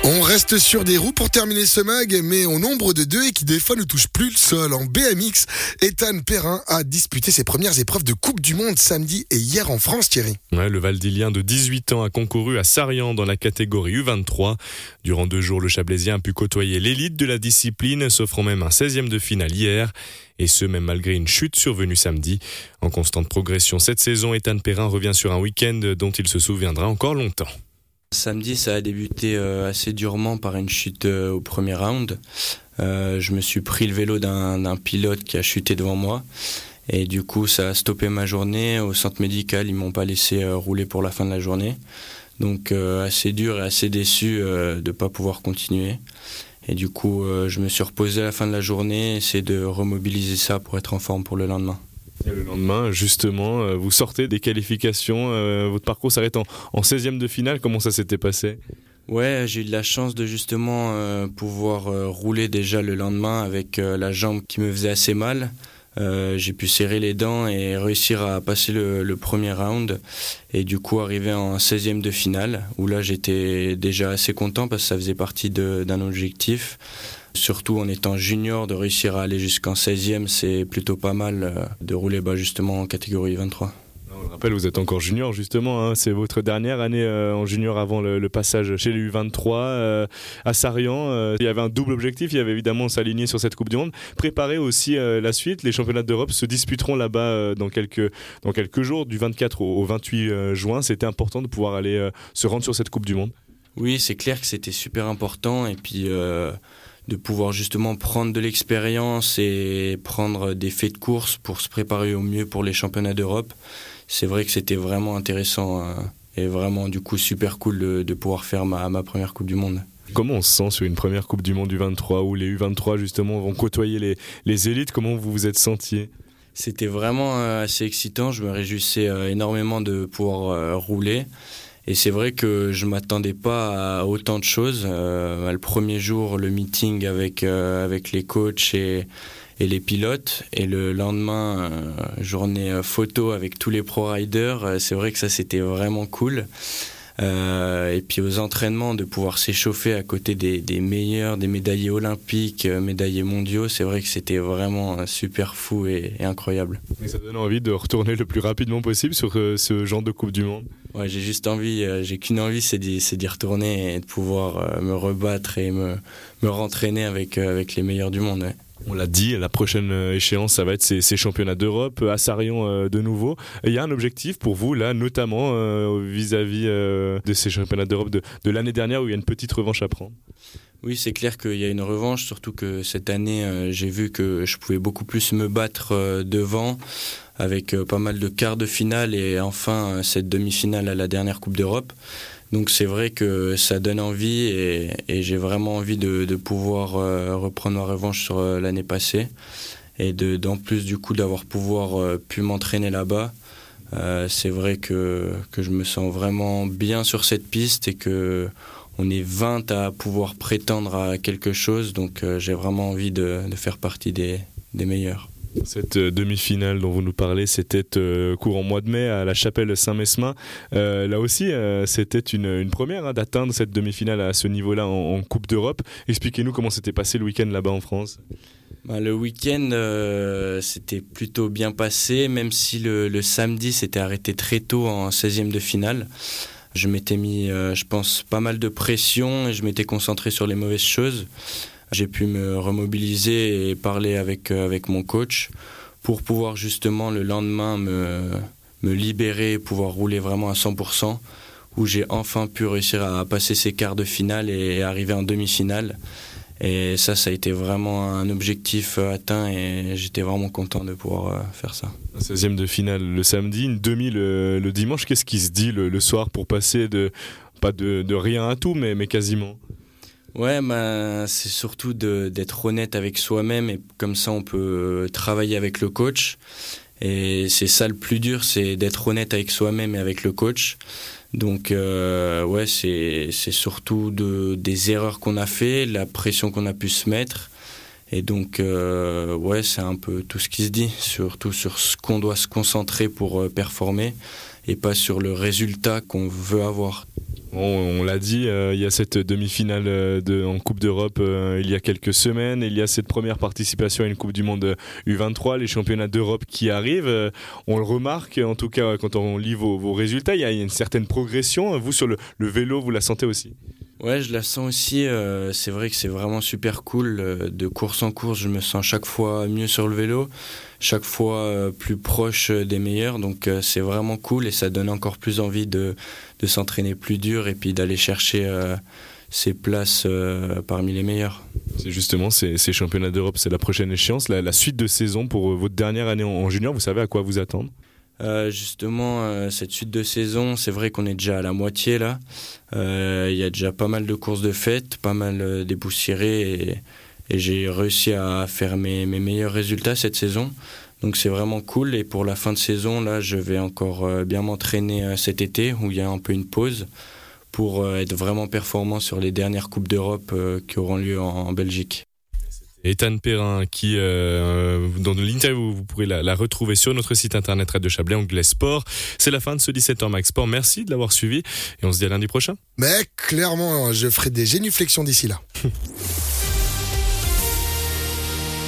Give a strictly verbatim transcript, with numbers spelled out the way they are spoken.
On reste sur des roues pour terminer ce mag, mais au nombre de deux et qui des fois ne touche plus le sol. En B M X, Ethan Perrin a disputé ses premières épreuves de Coupe du Monde samedi et hier en France, Thierry. Ouais, le Valdilien de dix-huit ans a concouru à Sarrian dans la catégorie U vingt-trois. Durant deux jours, le Chablaisien a pu côtoyer l'élite de la discipline, s'offrant même un seizième de finale hier. Et ce, même malgré une chute survenue samedi. En constante progression cette saison, Ethan Perrin revient sur un week-end dont il se souviendra encore longtemps. Samedi, ça a débuté euh, assez durement par une chute euh, au premier round. Euh, je me suis pris le vélo d'un, d'un pilote qui a chuté devant moi. Et du coup, ça a stoppé ma journée. Au centre médical, ils m'ont pas laissé euh, rouler pour la fin de la journée. Donc euh, assez dur et assez déçu euh, de pas pouvoir continuer. Et du coup, euh, je me suis reposé à la fin de la journée, essayer de remobiliser ça pour être en forme pour le lendemain. Et le lendemain, justement, vous sortez des qualifications, euh, votre parcours s'arrête en, en seizième de finale. Comment ça s'était passé ? Ouais, j'ai eu de la chance de justement euh, pouvoir euh, rouler déjà le lendemain avec euh, la jambe qui me faisait assez mal. Euh, j'ai pu serrer les dents et réussir à passer le, le premier round et du coup arriver en seizième de finale où là j'étais déjà assez content parce que ça faisait partie de, d'un objectif. Surtout en étant junior, de réussir à aller jusqu'en seizième, c'est plutôt pas mal de rouler bah, justement en catégorie vingt-trois. On le rappelle, vous êtes encore junior justement, hein, c'est votre dernière année euh, en junior avant le, le passage chez les U vingt-trois euh, à Sarrian. Euh, il y avait un double objectif, il y avait évidemment s'aligner sur cette Coupe du Monde, préparer aussi euh, la suite. Les championnats d'Europe se disputeront là-bas euh, dans, quelques, dans quelques jours, du vingt-quatre au, au vingt-huit euh, juin. C'était important de pouvoir aller euh, se rendre sur cette Coupe du Monde. Oui, c'est clair que c'était super important et puis euh, de pouvoir justement prendre de l'expérience et prendre des faits de course pour se préparer au mieux pour les championnats d'Europe. C'est vrai que c'était vraiment intéressant euh, et vraiment du coup super cool de, de pouvoir faire ma, ma première Coupe du Monde. Comment on se sent sur une première Coupe du Monde U vingt-trois où les U vingt-trois justement vont côtoyer les, les élites? Comment vous vous êtes senti? C'était vraiment euh, assez excitant, je me réjouissais euh, énormément de pouvoir euh, rouler. Et c'est vrai que je ne m'attendais pas à autant de choses. Euh, le premier jour, le meeting avec, euh, avec les coachs et, et les pilotes. Et le lendemain, euh, journée photo avec tous les pro-riders. C'est vrai que ça, c'était vraiment cool. Euh, et puis aux entraînements, de pouvoir s'échauffer à côté des, des meilleurs, des médaillés olympiques, médaillés mondiaux, c'est vrai que c'était vraiment super fou et, et incroyable. Et ça donne envie de retourner le plus rapidement possible sur euh, ce genre de Coupe du Monde. Ouais, j'ai juste envie, euh, j'ai qu'une envie, c'est d'y, c'est d'y retourner et de pouvoir euh, me rebattre et me, me rentraîner avec, euh, avec les meilleurs du monde. Ouais. On l'a dit, la prochaine échéance, ça va être ces, ces championnats d'Europe à Sarrian euh, de nouveau. Il y a un objectif pour vous, là, notamment euh, vis-à-vis euh, de ces championnats d'Europe de, de l'année dernière où il y a une petite revanche à prendre. Oui, c'est clair qu'il y a une revanche, surtout que cette année, euh, j'ai vu que je pouvais beaucoup plus me battre euh, devant, avec euh, pas mal de quarts de finale et enfin euh, cette demi-finale à la dernière Coupe d'Europe. Donc c'est vrai que ça donne envie et, et j'ai vraiment envie de, de pouvoir euh, reprendre ma revanche sur euh, l'année passée et de, d'en plus du coup d'avoir pouvoir euh, pu m'entraîner là-bas. Euh, c'est vrai que, que je me sens vraiment bien sur cette piste et que on est vingt à pouvoir prétendre à quelque chose, donc euh, j'ai vraiment envie de, de faire partie des, des meilleurs. Cette euh, demi-finale dont vous nous parlez, c'était euh, courant mois de mai à la chapelle Saint-Mesmin. Euh, là aussi, euh, c'était une, une première hein, d'atteindre cette demi-finale à ce niveau-là en, en Coupe d'Europe. Expliquez-nous comment s'était passé le week-end là-bas en France. Bah, le week-end, euh, c'était plutôt bien passé, même si le, le samedi s'était arrêté très tôt en seizième de finale. Je m'étais mis, euh, je pense, pas mal de pression et je m'étais concentré sur les mauvaises choses. J'ai pu me remobiliser et parler avec, euh, avec mon coach pour pouvoir justement le lendemain me, me libérer et pouvoir rouler vraiment à cent pour cent, où j'ai enfin pu réussir à passer ces quarts de finale et arriver en demi-finale. Et ça, ça a été vraiment un objectif atteint et j'étais vraiment content de pouvoir faire ça. Un seizième de finale le samedi, une demi le, le dimanche. Qu'est-ce qui se dit le, le soir pour passer de, pas de, de rien à tout, mais, mais quasiment? Ouais, bah, c'est surtout de, d'être honnête avec soi-même et comme ça on peut travailler avec le coach. Et c'est ça le plus dur, c'est d'être honnête avec soi-même et avec le coach. Donc euh, ouais, c'est, c'est surtout de, des erreurs qu'on a fait, la pression qu'on a pu se mettre. Et donc euh, ouais, c'est un peu tout ce qui se dit, surtout sur ce qu'on doit se concentrer pour euh, performer et pas sur le résultat qu'on veut avoir. On, on l'a dit, euh, il y a cette demi-finale euh, de, en Coupe d'Europe euh, il y a quelques semaines. Il y a cette première participation à une Coupe du Monde U vingt-trois, les championnats d'Europe qui arrivent. Euh, on le remarque, en tout cas, quand on lit vos, vos résultats, il y a une certaine progression. Vous, sur le, le vélo, vous la sentez aussi ? Ouais, je la sens aussi. Euh, c'est vrai que c'est vraiment super cool. Euh, de course en course, je me sens chaque fois mieux sur le vélo, chaque fois euh, plus proche des meilleurs. Donc euh, c'est vraiment cool et ça donne encore plus envie de, de s'entraîner plus dur et puis d'aller chercher euh, ses places euh, parmi les meilleurs. C'est justement ces, ces championnats d'Europe, c'est la prochaine échéance, la, la suite de saison pour votre dernière année en, en junior. Vous savez à quoi vous attendre ? Euh, justement, euh, cette suite de saison, c'est vrai qu'on est déjà à la moitié là. Il euh, y a déjà pas mal de courses de fête, pas mal euh, dépoussiérées et, et j'ai réussi à faire mes, mes meilleurs résultats cette saison. Donc c'est vraiment cool. Et pour la fin de saison, là, je vais encore euh, bien m'entraîner euh, cet été où il y a un peu une pause pour euh, être vraiment performant sur les dernières Coupes d'Europe euh, qui auront lieu en, en Belgique. Ethan Perrin, qui, euh, dans l'interview, vous pourrez la, la retrouver sur notre site internet Radio Chablais, onglet Sport. C'est la fin de ce dix-sept heures Max Sport. Merci de l'avoir suivi et on se dit à lundi prochain. Mais clairement, je ferai des génuflexions d'ici là.